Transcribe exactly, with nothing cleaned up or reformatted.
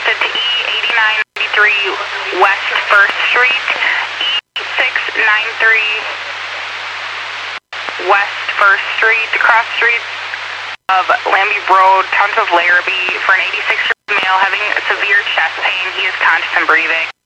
requested to E eighty-nine ninety-three West first Street, E six ninety-three West first Street, cross streets of Lambie Road, Towns of Larrabee, for an eighty-six-year-old male having severe chest pain. He is conscious and breathing.